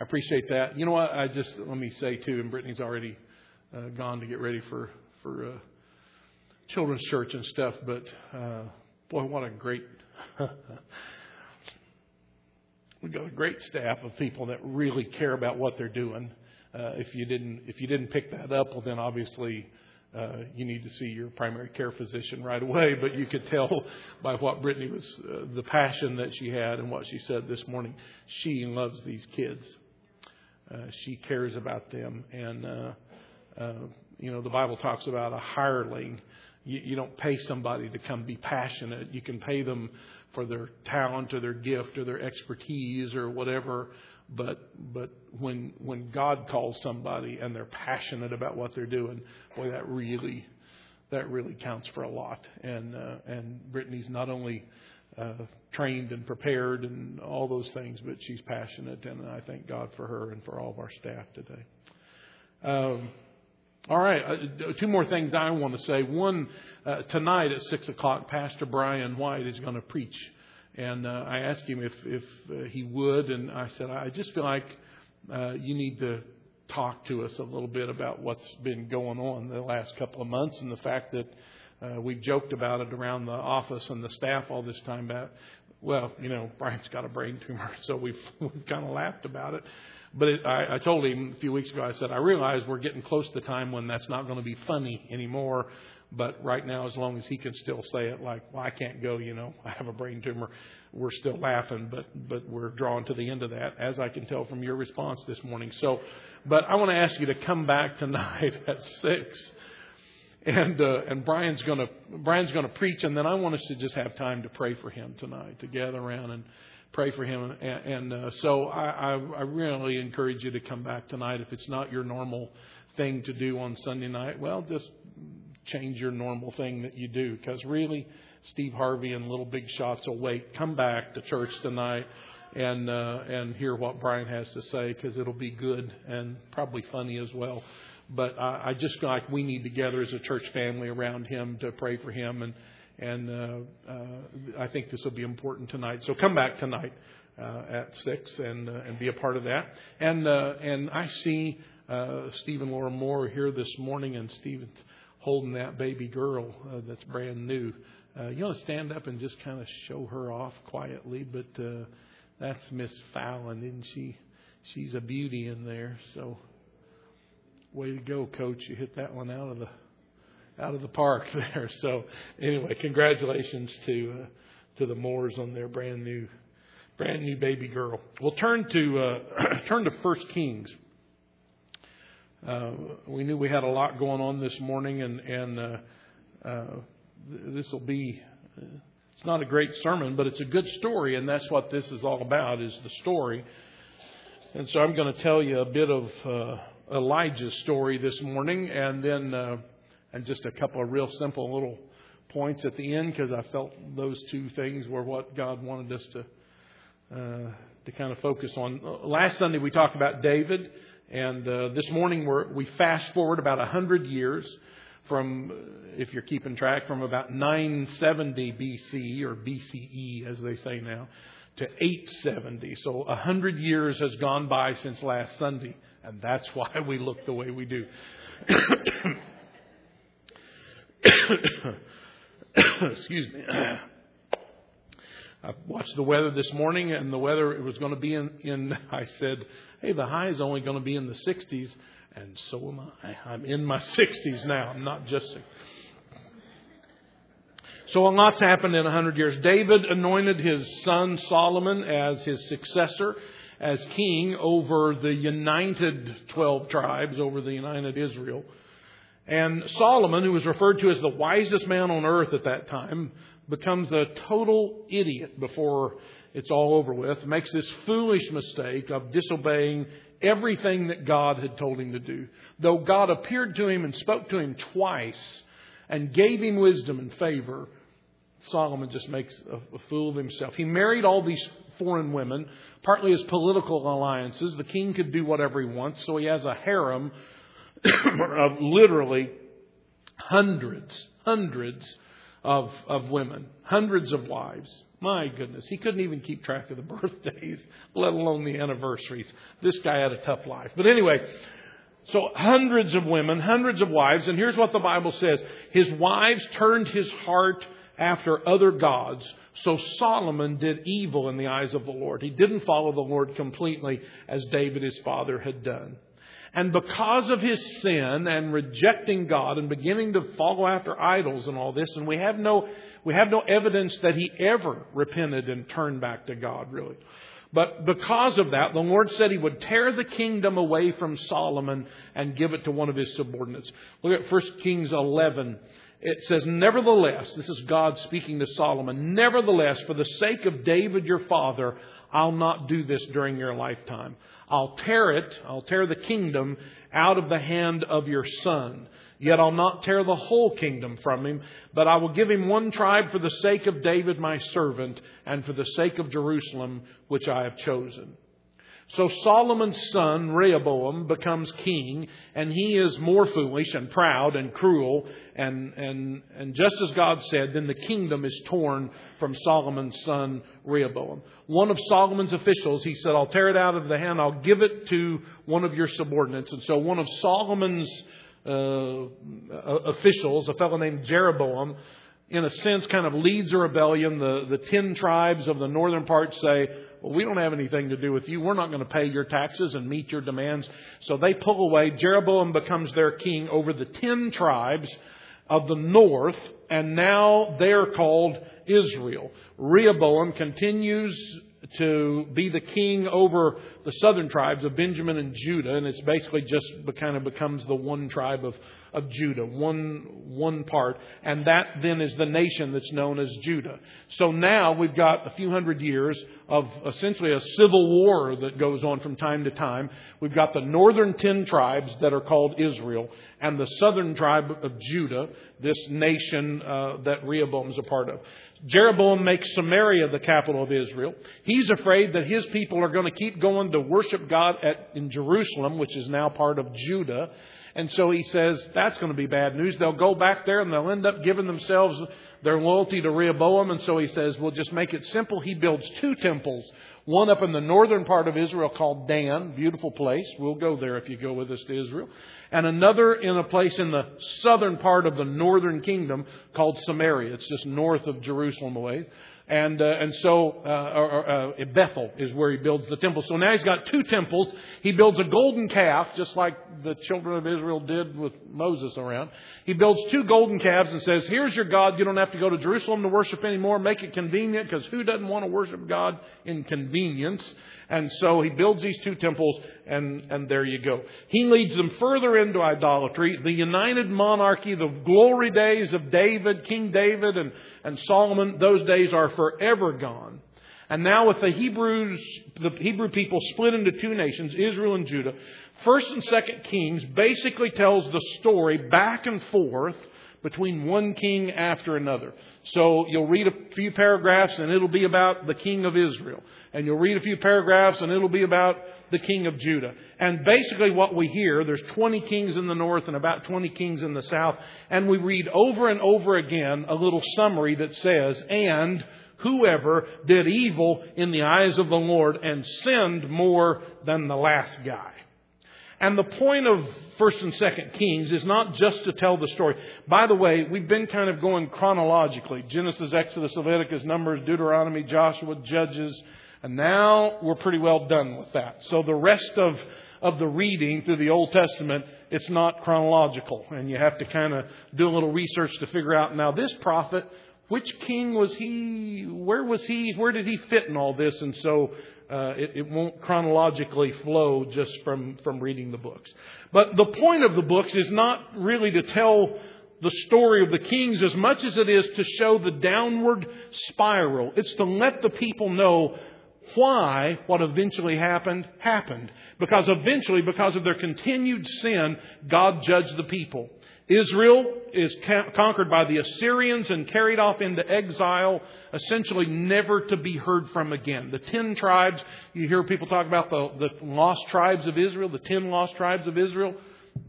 appreciate that. You know what? Let me say too, and Brittany's already gone to get ready for children's church and stuff. But boy, what a great we've got a great staff of people that really care about what they're doing. If you didn't pick that up, well, then obviously you need to see your primary care physician right away. But you could tell by what Brittany was, the passion that she had and what she said this morning. She loves these kids. She cares about them. And, the Bible talks about a hireling. You don't pay somebody to come be passionate. You can pay them for their talent or their gift or their expertise or whatever. But when God calls somebody and they're passionate about what they're doing, boy, that really counts for a lot. And Brittany's not only trained and prepared and all those things, but she's passionate, and I thank God for her and for all of our staff today. All right, two more things I want to say. One, tonight at 6:00, Pastor Brian White is going to preach. And I asked him if he would, and I said, I just feel like you need to talk to us a little bit about what's been going on the last couple of months, and the fact that we've joked about it around the office and the staff all this time about, Brian's got a brain tumor, so we've kind of laughed about it. But I told him a few weeks ago, I said, I realize we're getting close to the time when that's not going to be funny anymore. But right now, as long as he can still say it like, well, I can't go, I have a brain tumor, we're still laughing, but we're drawn to the end of that, as I can tell from your response this morning. So, but I want to ask you to come back tonight at 6. And Brian's going to preach, and then I want us to just have time to pray for him tonight, to gather around and pray for him. So I really encourage you to come back tonight. If it's not your normal thing to do on Sunday night, well, just change your normal thing that you do, because really Steve Harvey and little big shots will wait. Come back to church tonight and hear what Brian has to say, because it'll be good and probably funny as well. But I just feel like we need to gather as a church family around him to pray for him, and I think this will be important tonight. So come back tonight at 6 and be a part of that. And I see Steve and Laura Moore here this morning, and Stephen's holding that baby girl that's brand new. You want to stand up and just kind of show her off quietly, but that's Miss Fallon, isn't she? She's a beauty in there. So way to go, Coach! You hit that one out of the park there. So anyway, congratulations to the Moores on their brand new baby girl. We'll turn to 1 Kings. We knew we had a lot going on this morning, and this will be, it's not a great sermon, but it's a good story, and that's what this is all about, is the story. And so I'm going to tell you a bit of Elijah's story this morning, and then and just a couple of real simple little points at the end, because I felt those two things were what God wanted us to kind of focus on. Last Sunday we talked about David. And this morning we fast forward about 100 years from, if you're keeping track, from about 970 BC or BCE, as they say now, to 870. So 100 years has gone by since last Sunday, and that's why we look the way we do. Excuse me. I watched the weather this morning, and the weather, it was going to be in I said, hey, the high is only going to be in the 60s, and so am I. I'm in my 60s now. I'm not just 60. So a lot's happened in 100 years. David anointed his son Solomon as his successor, as king over the united 12 tribes, over the united Israel. And Solomon, who was referred to as the wisest man on earth at that time, becomes a total idiot before it's all over with. Makes this foolish mistake of disobeying everything that God had told him to do. Though God appeared to him and spoke to him twice and gave him wisdom and favor, Solomon just makes a fool of himself. He married all these foreign women, partly as political alliances. The king could do whatever he wants, so he has a harem of literally hundreds of women, hundreds of wives. My goodness, he couldn't even keep track of the birthdays, let alone the anniversaries. This guy had a tough life. But anyway, so hundreds of women, hundreds of wives, and here's what the Bible says. His wives turned his heart after other gods, so Solomon did evil in the eyes of the Lord. He didn't follow the Lord completely as David, his father, had done. And because of his sin and rejecting God and beginning to follow after idols and all this, and we have no evidence that he ever repented and turned back to God, really. But because of that, the Lord said he would tear the kingdom away from Solomon and give it to one of his subordinates. Look at 1 Kings 11. It says, nevertheless, this is God speaking to Solomon, nevertheless, for the sake of David your father, I'll not do this during your lifetime. I'll tear the kingdom out of the hand of your son. Yet I'll not tear the whole kingdom from him, but I will give him one tribe for the sake of David my servant, and for the sake of Jerusalem, which I have chosen. So Solomon's son, Rehoboam, becomes king, and he is more foolish and proud and cruel. And just as God said, then the kingdom is torn from Solomon's son, Rehoboam. One of Solomon's officials, he said, I'll tear it out of the hand, I'll give it to one of your subordinates. And so one of Solomon's officials, a fellow named Jeroboam, in a sense kind of leads a rebellion. The 10 tribes of the northern part say, well, we don't have anything to do with you. We're not going to pay your taxes and meet your demands. So they pull away. Jeroboam becomes their king over the 10 tribes of the north, and now they're called Israel. Rehoboam continues to be the king over the southern tribes of Benjamin and Judah, and it's basically just kind of becomes the one tribe of Judah, one part, and that then is the nation that's known as Judah. So now we've got a few hundred years of essentially a civil war that goes on from time to time. We've got the northern 10 tribes that are called Israel, and the southern tribe of Judah, this nation that Rehoboam is a part of. Jeroboam makes Samaria the capital of Israel. He's afraid that his people are going to keep going to worship God in Jerusalem, which is now part of Judah. And so he says, that's going to be bad news. They'll go back there and they'll end up giving themselves their loyalty to Rehoboam. And so he says, we'll just make it simple. He builds 2 temples. One up in the northern part of Israel called Dan, beautiful place. We'll go there if you go with us to Israel. And another in a place in the southern part of the northern kingdom called Samaria. It's just north of Jerusalem away. And so Bethel is where he builds the temple. So now he's got 2 temples. He builds a golden calf, just like the children of Israel did with Moses around. He builds 2 golden calves and says, here's your God. You don't have to go to Jerusalem to worship anymore. Make it convenient, because who doesn't want to worship God in convenience? And so he builds these 2 temples, and there you go. He leads them further into idolatry. The united monarchy, the glory days of David, King David and Solomon, those days are forever gone. And now with the Hebrew people split into 2 nations, Israel and Judah, 1st and 2nd Kings basically tells the story back and forth between one king after another. So you'll read a few paragraphs and it'll be about the king of Israel. And you'll read a few paragraphs and it'll be about the king of Judah. And basically what we hear, there's 20 kings in the north and about 20 kings in the south. And we read over and over again a little summary that says, and whoever did evil in the eyes of the Lord and sinned more than the last guy. And the point of 1st and 2nd Kings is not just to tell the story. By the way, we've been kind of going chronologically. Genesis, Exodus, Leviticus, Numbers, Deuteronomy, Joshua, Judges. And now we're pretty well done with that. So the rest of the reading through the Old Testament, it's not chronological. And you have to kind of do a little research to figure out, now this prophet, which king was he? Where was he? Where did he fit in all this? And so it won't chronologically flow just from reading the books. But the point of the books is not really to tell the story of the kings as much as it is to show the downward spiral. It's to let the people know why what eventually happened. Because eventually, because of their continued sin, God judged the people. Israel is conquered by the Assyrians and carried off into exile, essentially never to be heard from again. The 10 tribes, you hear people talk about the lost tribes of Israel, the 10 lost tribes of Israel.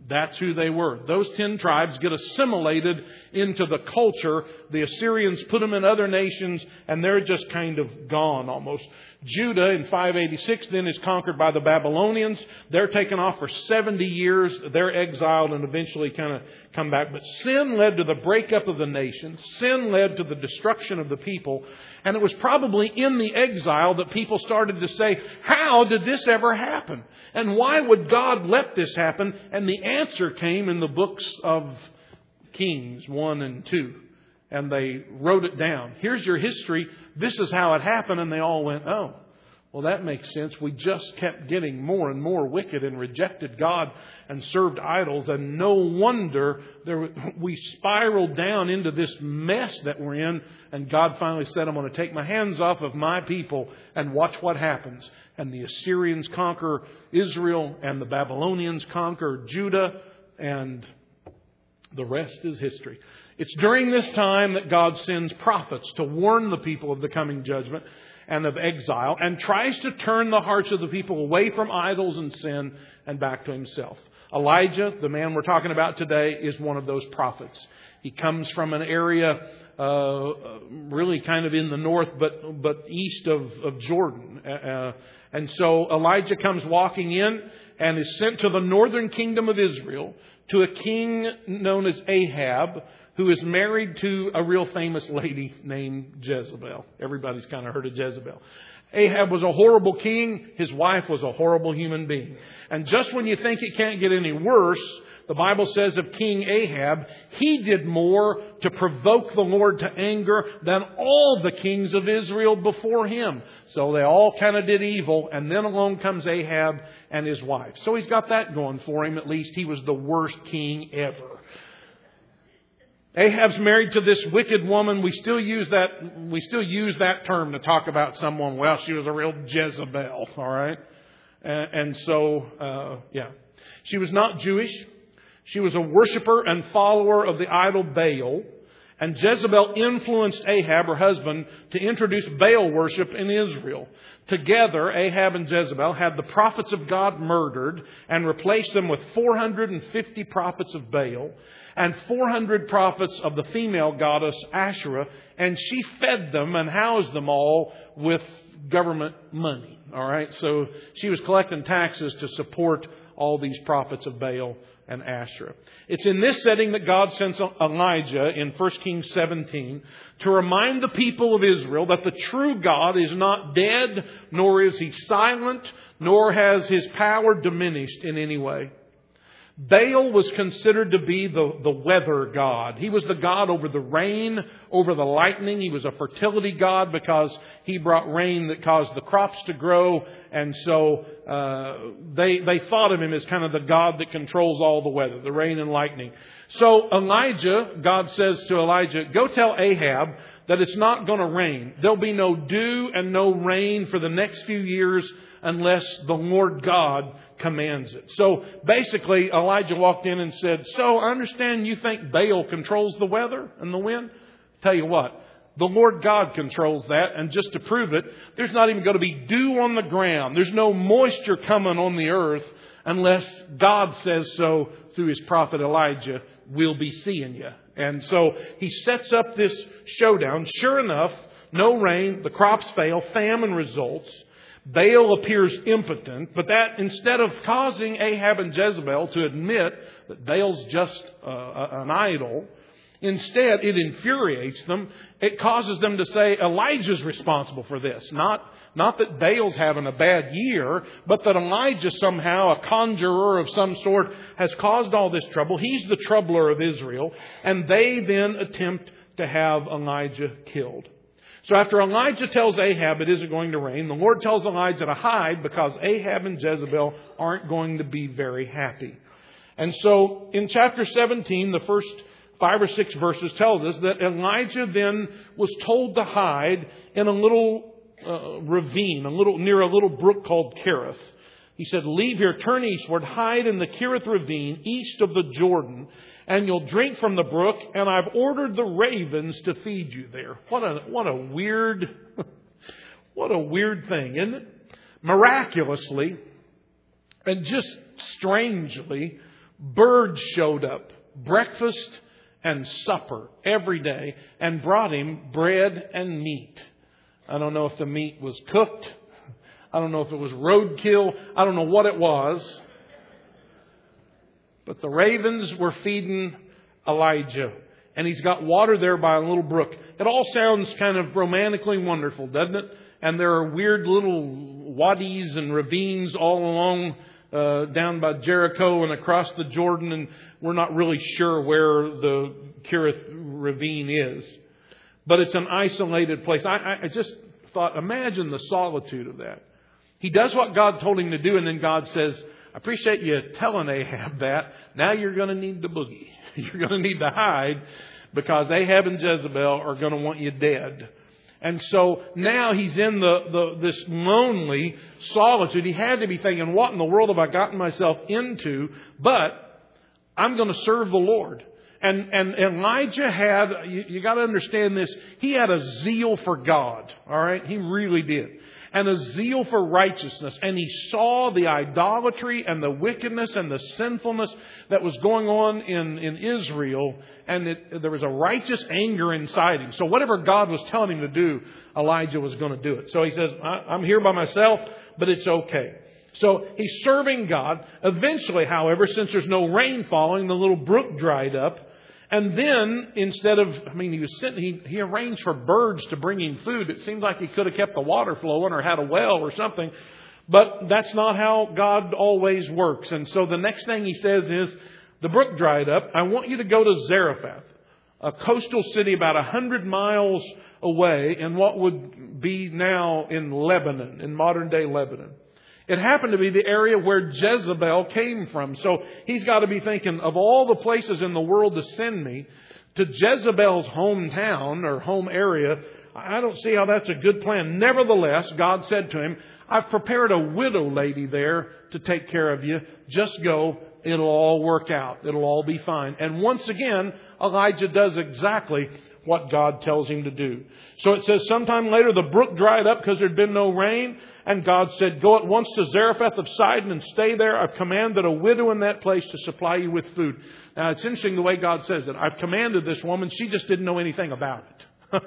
That's who they were. Those 10 tribes get assimilated into the culture. The Assyrians put them in other nations, and they're just kind of gone almost. Judah in 586 then is conquered by the Babylonians. They're taken off for 70 years. They're exiled and eventually kind of come back. But sin led to the breakup of the nation. Sin led to the destruction of the people. And it was probably in the exile that people started to say, how did this ever happen? And why would God let this happen? And the answer came in the books of Kings 1 and 2. And they wrote it down. Here's your history. This is how it happened. And they all went, oh, well, that makes sense. We just kept getting more and more wicked and rejected God and served idols. And no wonder we spiraled down into this mess that we're in. And God finally said, I'm going to take my hands off of my people and watch what happens. And the Assyrians conquer Israel and the Babylonians conquer Judah, and the rest is history. It's during this time that God sends prophets to warn the people of the coming judgment and of exile, and tries to turn the hearts of the people away from idols and sin and back to Himself. Elijah, the man we're talking about today, is one of those prophets. He comes from an area really kind of in the north, but east of Jordan. And so Elijah comes walking in and is sent to the northern kingdom of Israel to a king known as Ahab, who is married to a real famous lady named Jezebel. Everybody's kind of heard of Jezebel. Ahab was a horrible king. His wife was a horrible human being. And just when you think it can't get any worse, the Bible says of King Ahab, he did more to provoke the Lord to anger than all the kings of Israel before him. So they all kind of did evil. And then along comes Ahab and his wife. So he's got that going for him. At least he was the worst king ever. Ahab's married to this wicked woman. We still use that term to talk about someone. Well, she was a real Jezebel. All right. And so, she was not Jewish. She was a worshiper and follower of the idol Baal. And Jezebel influenced Ahab, her husband, to introduce Baal worship in Israel. Together, Ahab and Jezebel had the prophets of God murdered and replaced them with 450 prophets of Baal and 400 prophets of the female goddess Asherah. And she fed them and housed them all with government money. All right, so she was collecting taxes to support all these prophets of Baal and Asherah. It's in this setting that God sends Elijah in 1 Kings 17 to remind the people of Israel that the true God is not dead, nor is He silent, nor has His power diminished in any way. Baal was considered to be the weather god. He was the god over the rain, over the lightning. He was a fertility god because he brought rain that caused the crops to grow. And so they thought of him as kind of the god that controls all the weather, the rain and lightning. So Elijah, God says to Elijah, go tell Ahab that it's not going to rain. There'll be no dew and no rain for the next few years unless the Lord God commands it. So basically, Elijah walked in and said, so I understand you think Baal controls the weather and the wind? Tell you what, the Lord God controls that. And just to prove it, there's not even going to be dew on the ground. There's no moisture coming on the earth unless God says so through His prophet Elijah. We'll be seeing you. And so He sets up this showdown. Sure enough, no rain, the crops fail, famine results. Baal appears impotent, but that instead of causing Ahab and Jezebel to admit that Baal's just an idol, instead it infuriates them. It causes them to say Elijah's responsible for this. Not that Baal's having a bad year, but that Elijah somehow, a conjurer of some sort, has caused all this trouble. He's the troubler of Israel. And they then attempt to have Elijah killed. So after Elijah tells Ahab it isn't going to rain, the Lord tells Elijah to hide because Ahab and Jezebel aren't going to be very happy. And so in chapter 17, the first 5 or 6 verses tell us that Elijah then was told to hide in a little ravine, near a little brook called Kerith. He said, leave here, turn eastward, hide in the Kerith ravine east of the Jordan, and you'll drink from the brook, and I've ordered the ravens to feed you there. What a weird thing, isn't it? Miraculously, and just strangely, Birds showed up, breakfast and supper every day, and brought him bread and meat. I don't know if the meat was cooked. I don't know if it was roadkill. I don't know what it was. But the ravens were feeding Elijah. And he's got water there by a little brook. It all sounds kind of romantically wonderful, doesn't it? And there are weird little wadis and ravines all along down by Jericho and across the Jordan. And we're not really sure where the Kerith ravine is. But it's an isolated place. I just thought, imagine the solitude of that. He does what God told him to do, and then God says, I appreciate you telling Ahab that. Now you're going to need to boogie. You're going to need to hide because Ahab and Jezebel are going to want you dead. And so now he's in this lonely solitude. He had to be thinking, what in the world have I gotten myself into? But I'm going to serve the Lord. And Elijah had, you got to understand this, he had a zeal for God. All right? He really did. And a zeal for righteousness. And he saw the idolatry and the wickedness and the sinfulness that was going on in Israel. And there was a righteous anger inside him. So whatever God was telling him to do, Elijah was going to do it. So he says, I'm here by myself, but it's okay. So he's serving God. Eventually, however, since there's no rain falling, the little brook dried up. And then, instead of, he arranged for birds to bring him food. It seems like he could have kept the water flowing or had a well or something. But that's not how God always works. And so the next thing he says is, the brook dried up. I want you to go to Zarephath, a coastal city about 100 miles away in what would be now in Lebanon, in modern day Lebanon. It happened to be the area where Jezebel came from. So he's got to be thinking, of all the places in the world to send me to Jezebel's hometown or home area, I don't see how that's a good plan. Nevertheless, God said to him, I've prepared a widow lady there to take care of you. Just go. It'll all work out. It'll all be fine. And once again, Elijah does exactly what God tells him to do. So it says sometime later the brook dried up because there'd been no rain. And God said, go at once to Zarephath of Sidon and stay there. I've commanded a widow in that place to supply you with food. Now it's interesting the way God says it. I've commanded this woman. She just didn't know anything about it.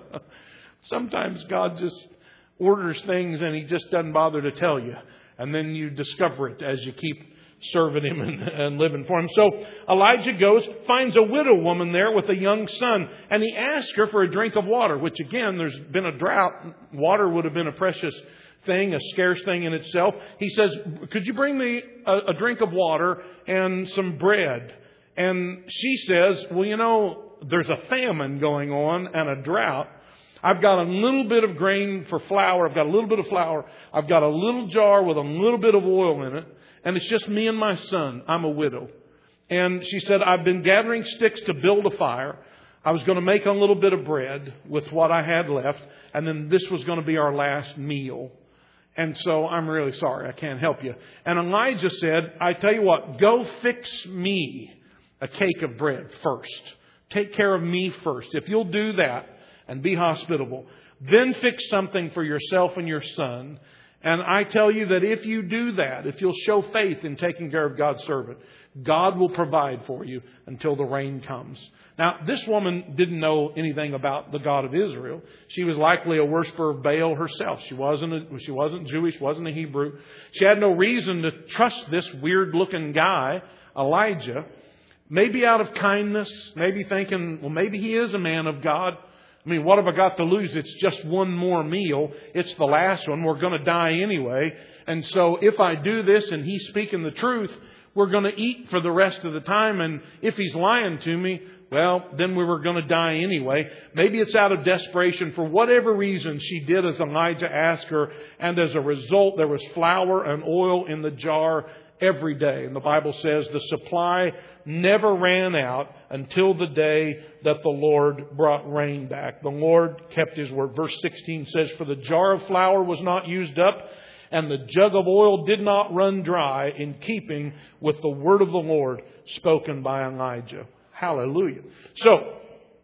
Sometimes God just orders things and He just doesn't bother to tell you. And then you discover it as you keep serving Him and living for Him. So Elijah goes, finds a widow woman there with a young son, and he asks her for a drink of water, which again, there's been a drought. Water would have been a precious thing, a scarce thing in itself. He says, could you bring me a drink of water and some bread? And she says, well, there's a famine going on and a drought. I've got a little bit of grain for flour. I've got a little bit of flour. I've got a little jar with a little bit of oil in it. And it's just me and my son. I'm a widow. And she said, I've been gathering sticks to build a fire. I was going to make a little bit of bread with what I had left. And then this was going to be our last meal. And so I'm really sorry. I can't help you. And Elijah said, I tell you what, go fix me a cake of bread first. Take care of me first. If you'll do that and be hospitable, then fix something for yourself and your son. And I tell you that if you do that, if you'll show faith in taking care of God's servant, God will provide for you until the rain comes. Now, this woman didn't know anything about the God of Israel. She was likely a worshiper of Baal herself. She wasn't Jewish, wasn't a Hebrew. She had no reason to trust this weird-looking guy, Elijah. Maybe out of kindness, maybe thinking, well, maybe he is a man of God. I mean, what have I got to lose? It's just one more meal. It's the last one. We're going to die anyway. And so if I do this and he's speaking the truth, we're going to eat for the rest of the time. And if he's lying to me, well, then we were going to die anyway. Maybe it's out of desperation. For whatever reason, she did as Elijah asked her. And as a result, there was flour and oil in the jar every day. And the Bible says the supply never ran out until the day that the Lord brought rain back. The Lord kept His word. Verse 16 says, for the jar of flour was not used up, and the jug of oil did not run dry, in keeping with the word of the Lord spoken by Elijah. Hallelujah. So,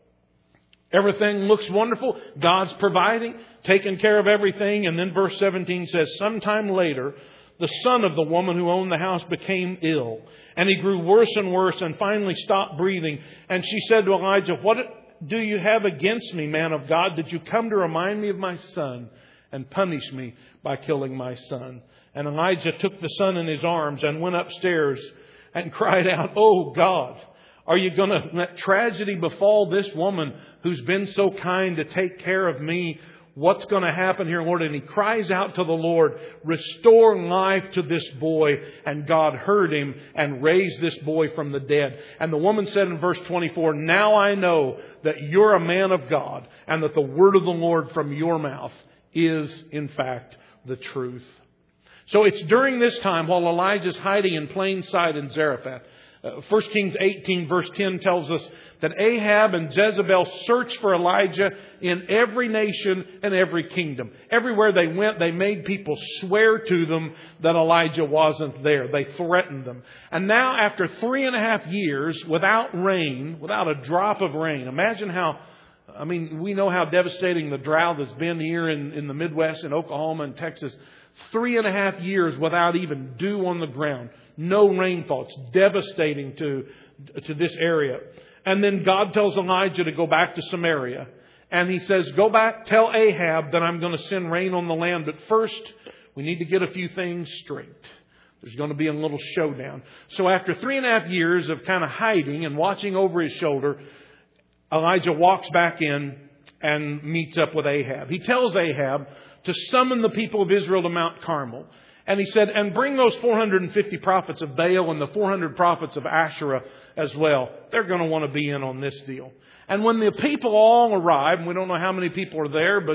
everything looks wonderful. God's providing, taking care of everything. And then verse 17 says, sometime later, the son of the woman who owned the house became ill. And he grew worse and worse and finally stopped breathing. And she said to Elijah, "What do you have against me, man of God? Did you come to remind me of my son and punish me by killing my son?" And Elijah took the son in his arms and went upstairs and cried out, "Oh God, are you going to let tragedy befall this woman who's been so kind to take care of me? What's going to happen here, Lord?" And he cries out to the Lord, "Restore life to this boy." And God heard him and raised this boy from the dead. And the woman said in verse 24, "Now I know that you're a man of God and that the word of the Lord from your mouth is in fact the truth." So it's during this time, while Elijah's hiding in plain sight in Zarephath, 1 Kings 18 verse 10 tells us that Ahab and Jezebel searched for Elijah in every nation and every kingdom. Everywhere they went, they made people swear to them that Elijah wasn't there. They threatened them. And now, after 3.5 years without rain, without a drop of rain, imagine how, we know how devastating the drought has been here in the Midwest, in Oklahoma and Texas. 3.5 years without even dew on the ground. No rainfall. It's devastating to this area. And then God tells Elijah to go back to Samaria. And he says, "Go back, tell Ahab that I'm going to send rain on the land. But first, we need to get a few things straight. There's going to be a little showdown." So after 3.5 years of kind of hiding and watching over his shoulder, Elijah walks back in and meets up with Ahab. He tells Ahab to summon the people of Israel to Mount Carmel. And he said, "And bring those 450 prophets of Baal and the 400 prophets of Asherah as well. They're going to want to be in on this deal." And when the people all arrive, and we don't know how many people are there, but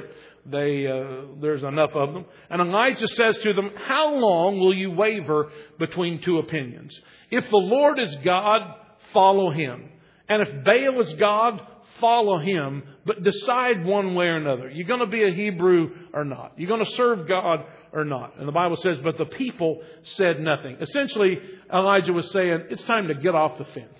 there's enough of them. And Elijah says to them, "How long will you waver between two opinions? If the Lord is God, follow Him. And if Baal is God, follow him, but decide one way or another. You're going to be a Hebrew or not. You're going to serve God or not." And the Bible says, "But the people said nothing." Essentially, Elijah was saying, it's time to get off the fence.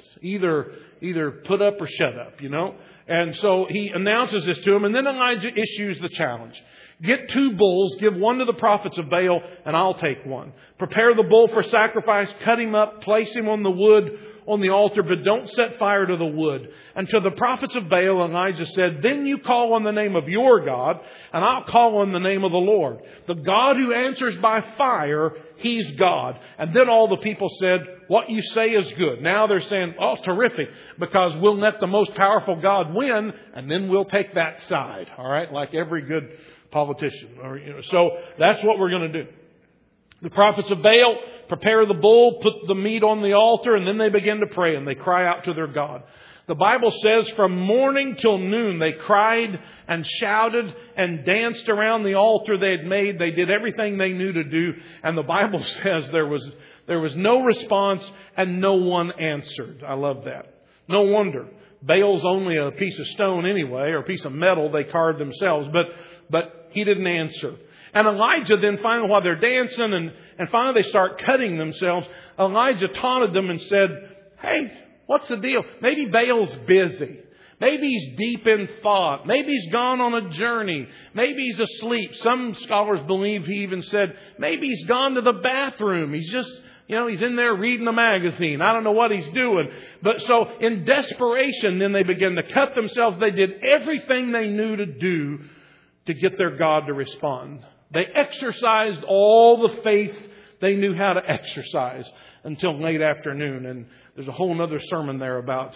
Either put up or shut up, And so he announces this to him, and then Elijah issues the challenge. "Get 2 bulls, give one to the prophets of Baal, and I'll take one. Prepare the bull for sacrifice, cut him up, place him on the wood on the altar, but don't set fire to the wood." And to the prophets of Baal, Elijah said, "Then you call on the name of your God, and I'll call on the name of the Lord. The God who answers by fire, He's God." And then all the people said, "What you say is good." Now they're saying, "Oh, terrific, because we'll let the most powerful God win, and then we'll take that side." All right, like every good politician. So that's what we're going to do. The prophets of Baal prepare the bull, put the meat on the altar, and then they begin to pray and they cry out to their God. The Bible says from morning till noon they cried and shouted and danced around the altar they had made. They did everything they knew to do. And the Bible says there was no response and no one answered. I love that. No wonder. Baal's only a piece of stone anyway, or a piece of metal they carved themselves. But he didn't answer. And Elijah then finally, while they're dancing and finally they start cutting themselves, Elijah taunted them and said, "Hey, what's the deal? Maybe Baal's busy. Maybe he's deep in thought. Maybe he's gone on a journey. Maybe he's asleep." Some scholars believe he even said, maybe he's gone to the bathroom. He's just, he's in there reading a magazine. I don't know what he's doing. But so in desperation, then they began to cut themselves. They did everything they knew to do to get their God to respond. They exercised all the faith they knew how to exercise until late afternoon. And there's a whole other sermon there about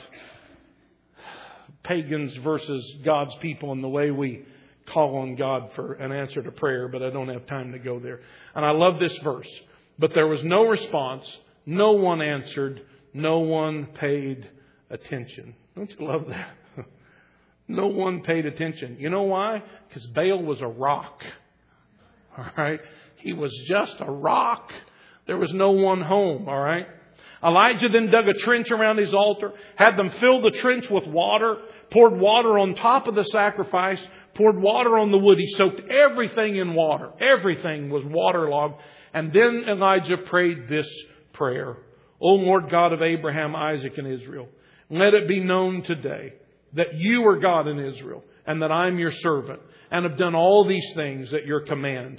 pagans versus God's people and the way we call on God for an answer to prayer. But I don't have time to go there. And I love this verse. "But there was no response. No one answered. No one paid attention." Don't you love that? No one paid attention. You know why? Because Baal was a rock. All right? He was just a rock. There was no one home. All right? Elijah then dug a trench around his altar, had them fill the trench with water, poured water on top of the sacrifice, poured water on the wood. He soaked everything in water. Everything was waterlogged. And then Elijah prayed this prayer. "O Lord God of Abraham, Isaac, and Israel, let it be known today that you are God in Israel, and that I'm your servant, and have done all these things at your command.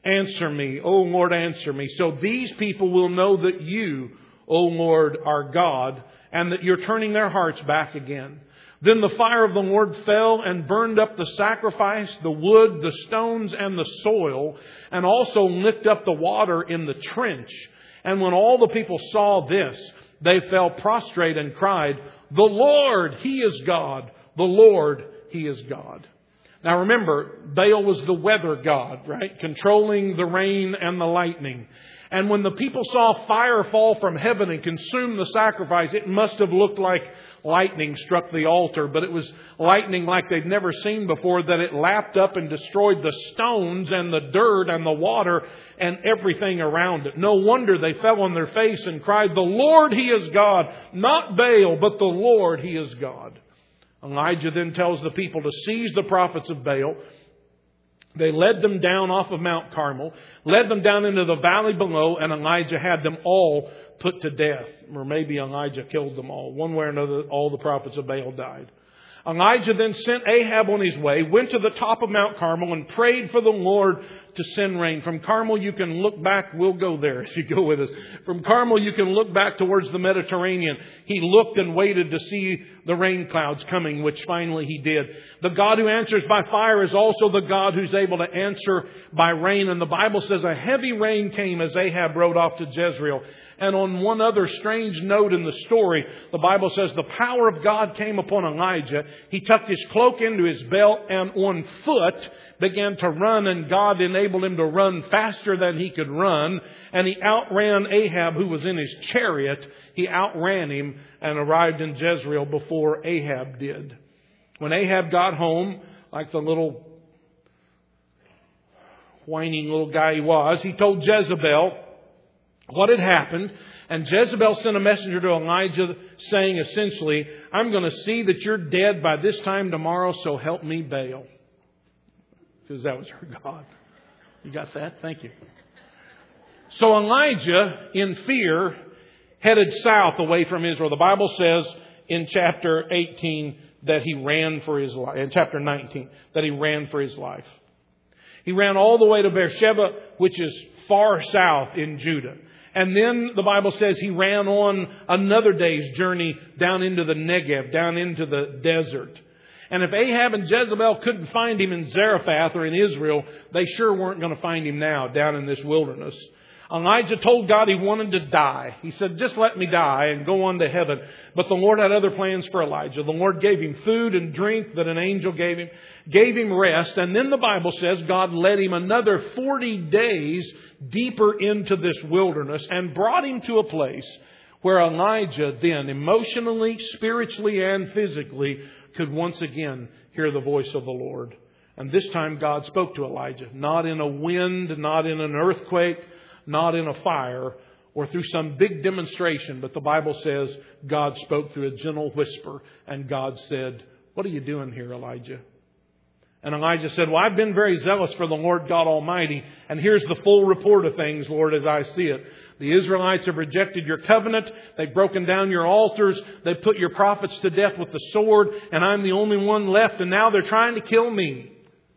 Answer me, O Lord, answer me. So these people will know that You, O Lord, are God, and that You're turning their hearts back again. Then the fire of the Lord fell and burned up the sacrifice, the wood, the stones, and the soil, and also licked up the water in the trench. And when all the people saw this, they fell prostrate and cried, The Lord, He is God. The Lord, He is God. Now remember, Baal was the weather god, right? Controlling the rain and the lightning. And when the people saw fire fall from heaven and consume the sacrifice, it must have looked like lightning struck the altar. But it was lightning like they'd never seen before, that it lapped up and destroyed the stones and the dirt and the water and everything around it. No wonder they fell on their face and cried, The Lord, He is God. Not Baal, but the Lord, He is God. Elijah then tells the people to seize the prophets of Baal. They led them down off of Mount Carmel, led them down into the valley below, and Elijah had them all put to death. Or maybe Elijah killed them all. One way or another, all the prophets of Baal died. Elijah then sent Ahab on his way, went to the top of Mount Carmel, and prayed for the Lord to send rain. From Carmel, you can look back. We'll go there if you go with us. From Carmel, you can look back towards the Mediterranean. He looked and waited to see the rain clouds coming, which finally He did. The God who answers by fire is also the God who's able to answer by rain. And the Bible says a heavy rain came as Ahab rode off to Jezreel. And on one other strange note in the story, the Bible says the power of God came upon Elijah. He tucked his cloak into his belt and on foot began to run, and God enabled him to run faster than he could run. And he outran Ahab, who was in his chariot. He outran him and arrived in Jezreel before Ahab did. When Ahab got home, like the little whining little guy he was, he told Jezebel what had happened. And Jezebel sent a messenger to Elijah saying essentially, I'm going to see that you're dead by this time tomorrow, so help me Baal. Because that was her God. You got that? Thank you. So Elijah, in fear, headed south away from Israel. The Bible says in chapter 18 that he ran for his life. In chapter 19, that he ran for his life. He ran all the way to Beersheba, which is far south in Judah. And then the Bible says he ran on another day's journey down into the Negev, down into the desert. And if Ahab and Jezebel couldn't find him in Zarephath or in Israel, they sure weren't going to find him now down in this wilderness. Elijah told God he wanted to die. He said, just let me die and go on to heaven. But the Lord had other plans for Elijah. The Lord gave him food and drink that an angel gave him rest. And then the Bible says God led him another 40 days deeper into this wilderness and brought him to a place where Elijah then emotionally, spiritually, and physically could once again hear the voice of the Lord. And this time God spoke to Elijah, not in a wind, not in an earthquake, not in a fire, or through some big demonstration. But the Bible says God spoke through a gentle whisper. And God said, what are you doing here, Elijah? And Elijah said, well, I've been very zealous for the Lord God Almighty. And here's the full report of things, Lord, as I see it. The Israelites have rejected your covenant. They've broken down your altars. They've put your prophets to death with the sword. And I'm the only one left. And now they're trying to kill me.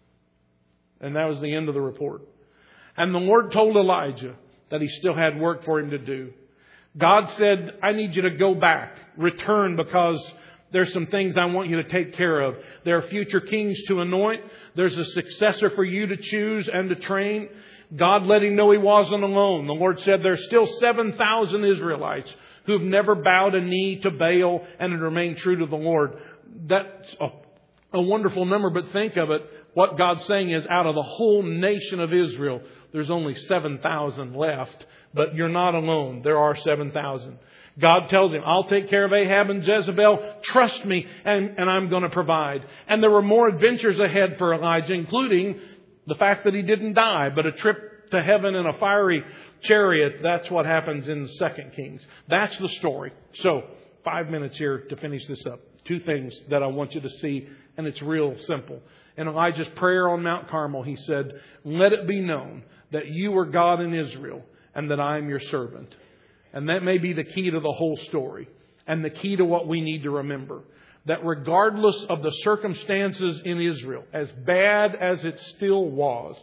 And that was the end of the report. And the Lord told Elijah that he still had work for him to do. God said, I need you to go back, return, because there's some things I want you to take care of. There are future kings to anoint. There's a successor for you to choose and to train. God let him know he wasn't alone. The Lord said there's still 7,000 Israelites who've never bowed a knee to Baal and have remained true to the Lord. That's a wonderful number, but think of it. What God's saying is out of the whole nation of Israel, there's only 7,000 left. But you're not alone. There are 7,000. God tells him, I'll take care of Ahab and Jezebel. Trust me, and I'm going to provide. And there were more adventures ahead for Elijah, including the fact that he didn't die, but a trip to heaven in a fiery chariot. That's what happens in 2 Kings. That's the story. So, 5 minutes here to finish this up. 2 things that I want you to see, and it's real simple. In Elijah's prayer on Mount Carmel, he said, let it be known that you are God in Israel and that I am your servant. And that may be the key to the whole story and the key to what we need to remember. That regardless of the circumstances in Israel, as bad as it still was,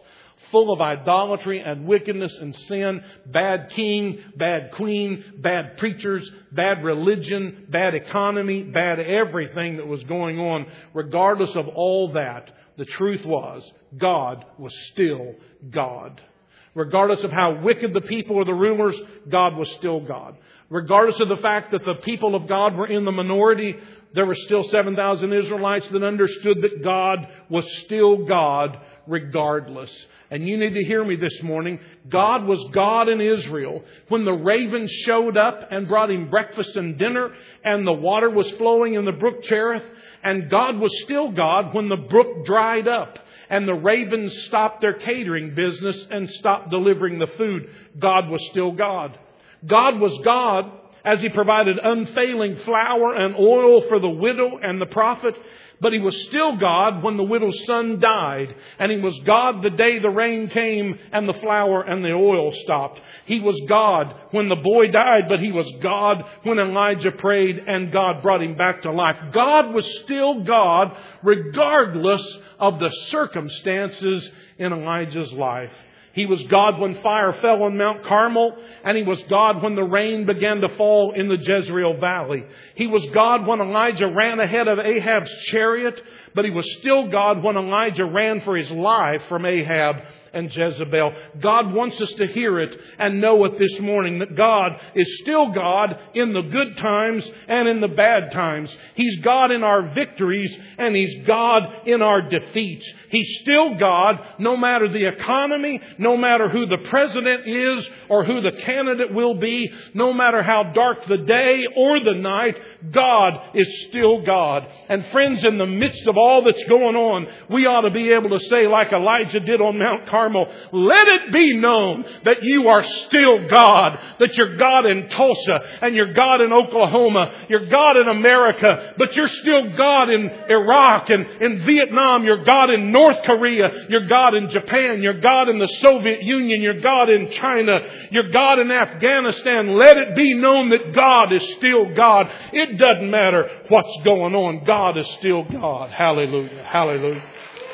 full of idolatry and wickedness and sin, bad king, bad queen, bad preachers, bad religion, bad economy, bad everything that was going on. Regardless of all that, the truth was God was still God. Regardless of how wicked the people or the rulers, God was still God. Regardless of the fact that the people of God were in the minority, there were still 7,000 Israelites that understood that God was still God regardless. And you need to hear me this morning. God was God in Israel when the ravens showed up and brought him breakfast and dinner and the water was flowing in the brook Cherith. And God was still God when the brook dried up and the ravens stopped their catering business and stopped delivering the food. God was still God. God was God as He provided unfailing flour and oil for the widow and the prophet. But He was still God when the widow's son died. And He was God the day the rain came and the flour and the oil stopped. He was God when the boy died, but He was God when Elijah prayed and God brought him back to life. God was still God regardless of the circumstances in Elijah's life. He was God when fire fell on Mount Carmel, and He was God when the rain began to fall in the Jezreel Valley. He was God when Elijah ran ahead of Ahab's chariot, but He was still God when Elijah ran for his life from Ahab and Jezebel. God wants us to hear it and know it this morning, that God is still God in the good times and in the bad times. He's God in our victories and He's God in our defeats. He's still God no matter the economy, no matter who the president is or who the candidate will be, no matter how dark the day or the night, God is still God. And friends, in the midst of all that's going on, we ought to be able to say like Elijah did on Mount Carmel, let it be known that you are still God, that you're God in Tulsa and you're God in Oklahoma, you're God in America, but you're still God in Iraq and in Vietnam, you're God in North Korea, you're God in Japan, you're God in the Soviet Union, you're God in China, you're God in Afghanistan. Let it be known that God is still God. It doesn't matter what's going on. God is still God. Hallelujah. Hallelujah.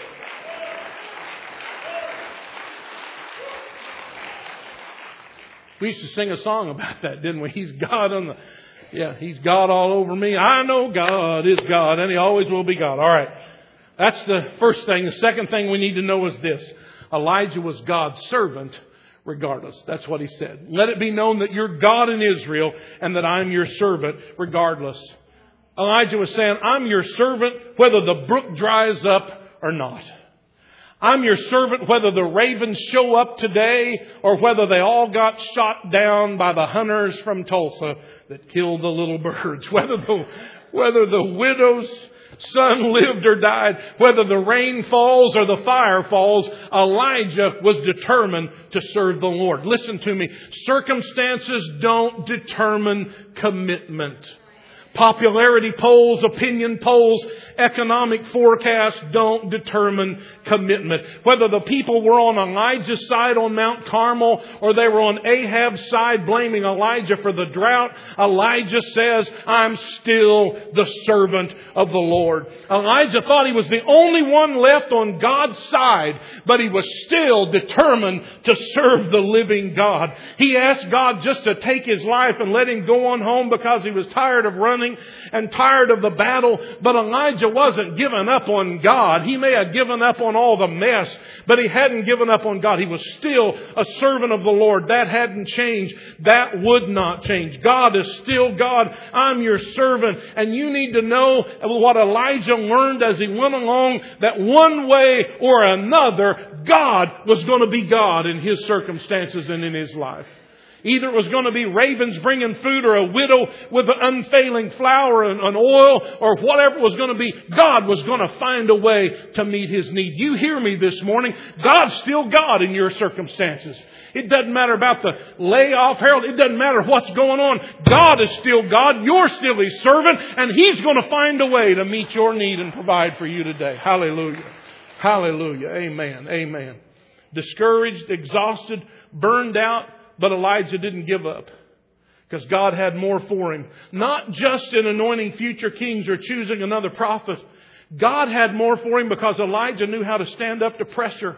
We used to sing a song about that, didn't we? He's God on the... Yeah, He's God all over me. I know God is God, and He always will be God. All right. That's the first thing. The second thing we need to know is this. Elijah was God's servant regardless. That's what he said. Let it be known that you're God in Israel and that I'm your servant regardless. Elijah was saying, I'm your servant whether the brook dries up or not. I'm your servant whether the ravens show up today or whether they all got shot down by the hunters from Tulsa that killed the little birds. Whether the widow's son lived or died, whether the rain falls or the fire falls, Elijah was determined to serve the Lord. Listen to me. Circumstances don't determine commitment. Popularity polls, opinion polls, economic forecasts don't determine commitment. Whether the people were on Elijah's side on Mount Carmel or they were on Ahab's side blaming Elijah for the drought, Elijah says, I'm still the servant of the Lord. Elijah thought he was the only one left on God's side, but he was still determined to serve the living God. He asked God just to take his life and let him go on home because he was tired of running and tired of the battle. But Elijah wasn't giving up on God. He may have given up on all the mess, but he hadn't given up on God. He was still a servant of the Lord. That hadn't changed. That would not change. God is still God. I'm your servant. And you need to know what Elijah learned as he went along, that one way or another, God was going to be God in his circumstances and in his life. Either it was going to be ravens bringing food or a widow with unfailing flour and oil or whatever it was going to be. God was going to find a way to meet his need. You hear me this morning. God's still God in your circumstances. It doesn't matter about the layoff, Harold. It doesn't matter what's going on. God is still God. You're still His servant. And He's going to find a way to meet your need and provide for you today. Hallelujah. Hallelujah. Amen. Amen. Discouraged, exhausted, burned out. But Elijah didn't give up because God had more for him. Not just in anointing future kings or choosing another prophet. God had more for him because Elijah knew how to stand up to pressure.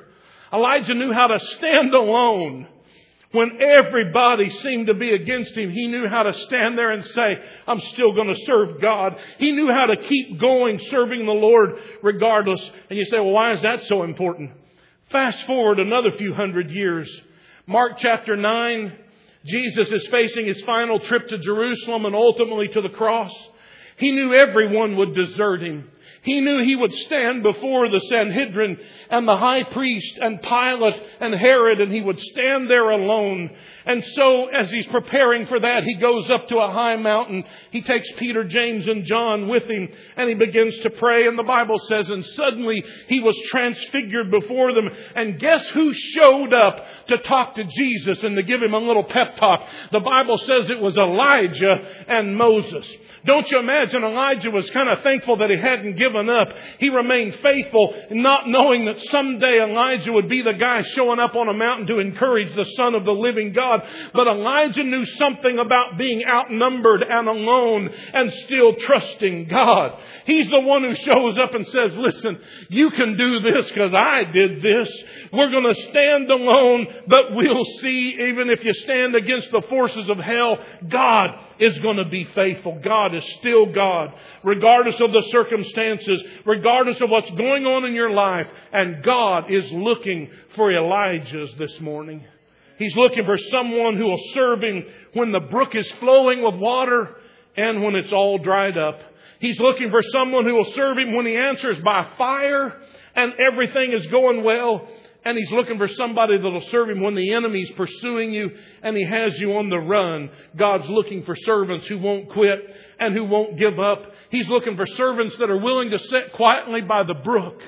Elijah knew how to stand alone. When everybody seemed to be against him, he knew how to stand there and say, I'm still going to serve God. He knew how to keep going, serving the Lord regardless. And you say, well, why is that so important? Fast forward another few hundred years. Mark chapter 9, Jesus is facing his final trip to Jerusalem and ultimately to the cross. He knew everyone would desert him. He knew he would stand before the Sanhedrin and the high priest and Pilate and Herod, and he would stand there alone. And so as he's preparing for that, he goes up to a high mountain. He takes Peter, James, and John with him, and he begins to pray. And the Bible says, and suddenly he was transfigured before them. And guess who showed up to talk to Jesus and to give him a little pep talk? The Bible says it was Elijah and Moses. Don't you imagine Elijah was kind of thankful that he hadn't given up. He remained faithful, not knowing that someday Elijah would be the guy showing up on a mountain to encourage the Son of the living God. But Elijah knew something about being outnumbered and alone and still trusting God. He's the one who shows up and says, listen, you can do this because I did this. We're going to stand alone, but we'll see. Even if you stand against the forces of hell, God is going to be faithful. God is still God, regardless of the circumstances, regardless of what's going on in your life. And God is looking for Elijahs this morning. He's looking for someone who will serve Him when the brook is flowing with water and when it's all dried up. He's looking for someone who will serve Him when He answers by fire and everything is going well. And He's looking for somebody that will serve Him when the enemy's pursuing you and he has you on the run. God's looking for servants who won't quit and who won't give up. He's looking for servants that are willing to sit quietly by the brook,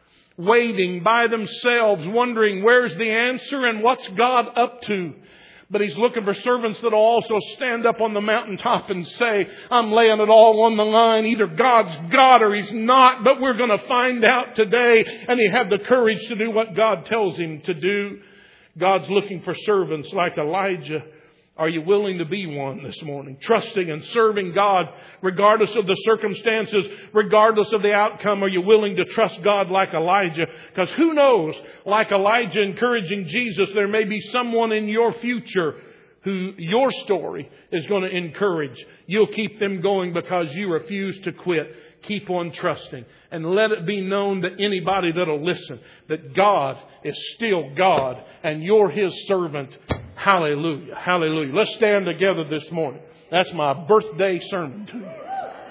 waiting by themselves, wondering where's the answer and what's God up to. But He's looking for servants that will also stand up on the mountaintop and say, I'm laying it all on the line. Either God's God or He's not, but we're going to find out today. And he had the courage to do what God tells him to do. God's looking for servants like Elijah. Are you willing to be one this morning? Trusting and serving God regardless of the circumstances, regardless of the outcome. Are you willing to trust God like Elijah? Because who knows, like Elijah encouraging Jesus, there may be someone in your future who your story is going to encourage. You'll keep them going because you refuse to quit. Keep on trusting. And let it be known to anybody that'll listen that God is still God and you're His servant. Hallelujah. Hallelujah. Let's stand together this morning. That's my birthday sermon to you.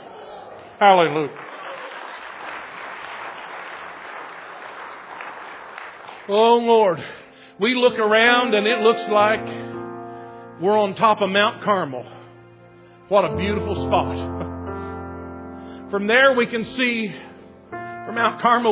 Hallelujah. Oh Lord, we look around and it looks like we're on top of Mount Carmel. What a beautiful spot. From there we can see, from Mount Carmel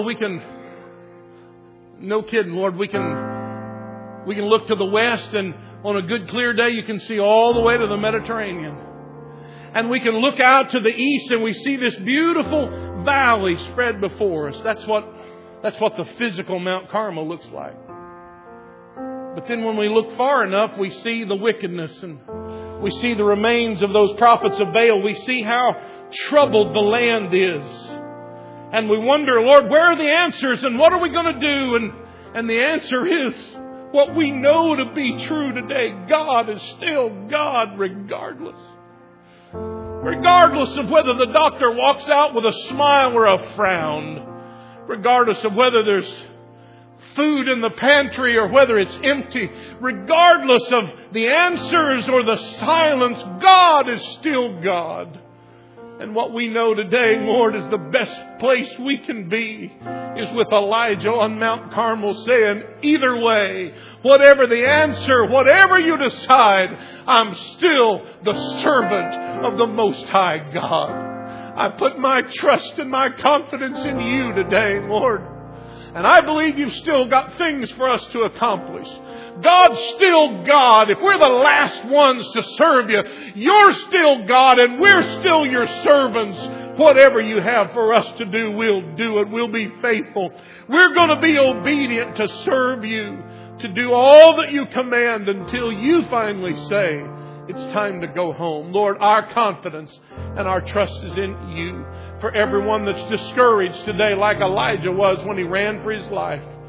no kidding Lord, we can look to the west, and on a good clear day you can see all the way to the Mediterranean. And we can look out to the east and we see this beautiful valley spread before us. That's what the physical Mount Carmel looks like. But then when we look far enough, we see the wickedness and we see the remains of those prophets of Baal. We see how troubled the land is. And we wonder, Lord, where are the answers and what are we going to do? And the answer is what we know to be true today. God is still God regardless. Regardless of whether the doctor walks out with a smile or a frown. Regardless of whether there's food in the pantry or whether it's empty. Regardless of the answers or the silence, God is still God. And what we know today, Lord, is the best place we can be is with Elijah on Mount Carmel saying, either way, whatever the answer, whatever you decide, I'm still the servant of the Most High God. I put my trust and my confidence in you today, Lord. And I believe you've still got things for us to accomplish. God's still God. If we're the last ones to serve you, you're still God and we're still your servants. Whatever you have for us to do, we'll do it. We'll be faithful. We're going to be obedient to serve you, to do all that you command until you finally say, it's time to go home. Lord, our confidence and our trust is in you. For everyone that's discouraged today, like Elijah was when he ran for his life,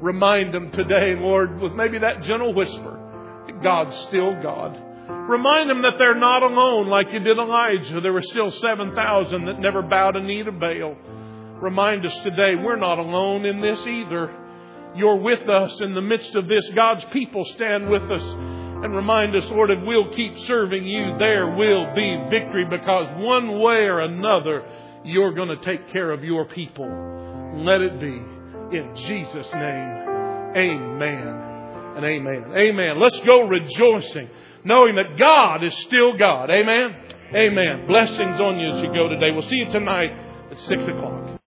Remind them today, Lord, with maybe that gentle whisper, that God's still God. Remind them that they're not alone like you did Elijah. There were still 7,000 that never bowed a knee to Baal. Remind us today we're not alone in this either. You're with us in the midst of this. God's people stand with us. And remind us, Lord, if we'll keep serving you, there will be victory, because one way or another, you're going to take care of your people. Let it be. In Jesus' name, amen and amen. Amen. Let's go rejoicing, knowing that God is still God. Amen. Amen. Blessings on you as you go today. We'll see you tonight at 6 o'clock.